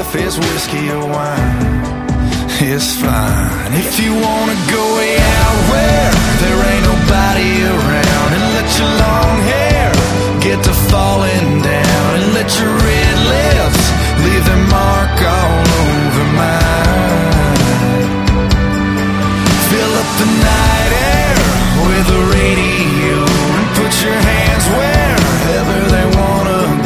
if it's whiskey or wine, it's fine. If you wanna go, yeah,